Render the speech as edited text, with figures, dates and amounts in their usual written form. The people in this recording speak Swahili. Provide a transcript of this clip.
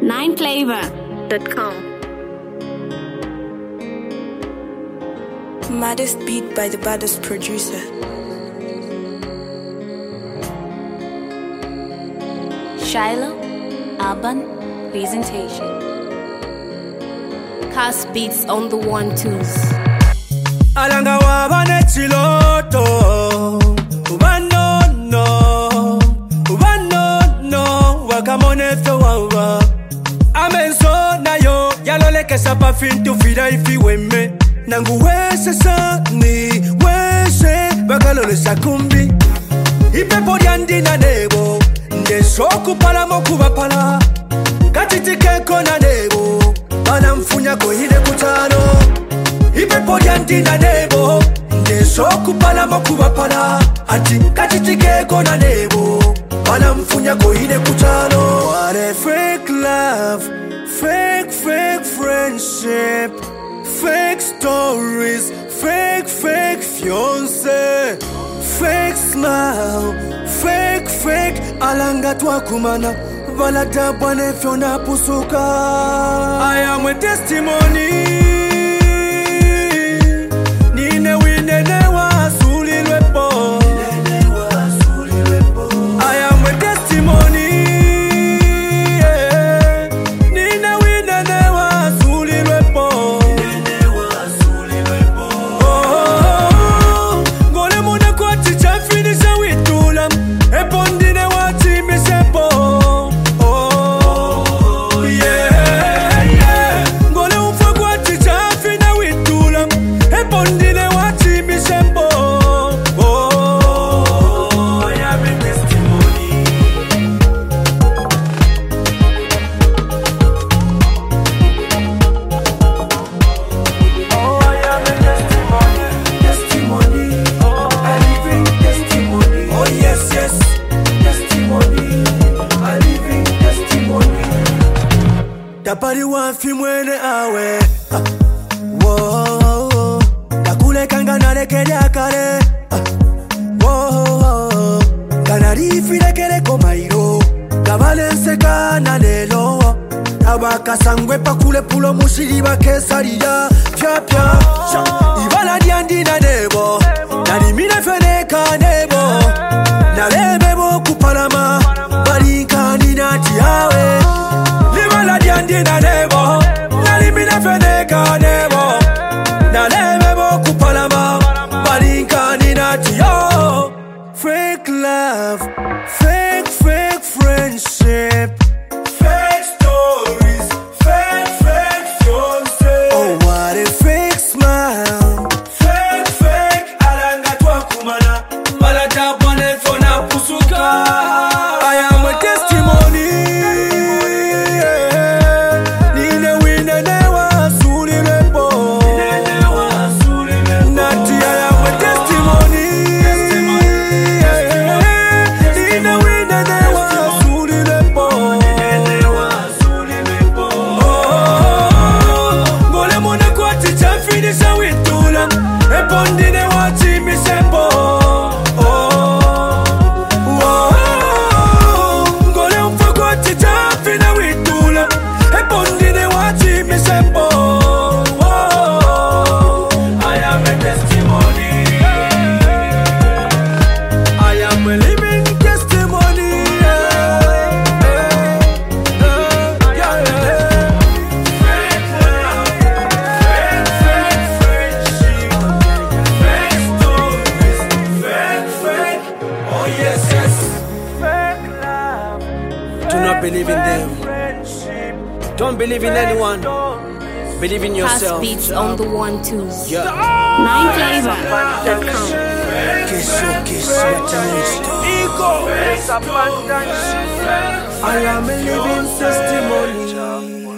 9flavor.com. Maddest beat by the baddest producer. Shiloh Urban Presentation. Cast beats on the 1-2s. Alanga wabane chiloto Ubanono Wakamone fewawa Amenso na yo Yalole kesa pa fintu fida ifi weme Nangu wese sani Wese Bakalole sakumbi Ipe poriandi na nebo Nde shoku pala moku wapala Katitike kona nebo Bana mfunya kohide kutano Ipe poriandi na nebo Nde shoku pala moku wapala Ati katitike kona nebo Bana mfunya kohide kutano. What a fake love, fake friendship, fake stories, fake fiance, fake smile, fake alanga twakumana valada bwane fyona pusuka. I am a testimony. Nine winene wa sulilwepo. I am a testimony. Nina winene wa sulilwepo. Ngole muna kwa chicha finisha witula. Epondine wa chimi sepo. Ngole ufa kwa chicha fina witula. Epondine wa chimi sepo. Tapari wafi mwene awe Whoa Takule kanga narekele akare Whoa Kanarifi lekele komairo Kabalense kana lelo Abakasangwe pakule pulo mushiri bakesarira Pya Ibala diandi na nebo Narimine feneka nebo Nalebebo kupalama Barinkani nati yawe Libala diandi na nebo Narimine feneka nebo Nalebebo kupalama Barinkani nati yo. Fake love, fake friendship, fake stories, fake fiance. Oh, what a fake smile, fake alanga twakumana balata bwane fona pusuka. I am a testimony. Nine winene wa sulilwepo. Nati I am a testimony. Nine winene wa sulilwepo. Ngole muna kwa chicha finisha witula. Epondine wa chimi sepo. Ngole ufa kwa chicha fina witula. Epondine wa chimi sepo. I am a testimony. I am a living testimony. Fake love, fake friendship, fake stories, fake. Oh yes. Fake love. Do not believe in them. Don't believe in anyone. Believe in Cast yourself. beats on the 1-2s. Yeah. 9flavor.com. I am a living testimony.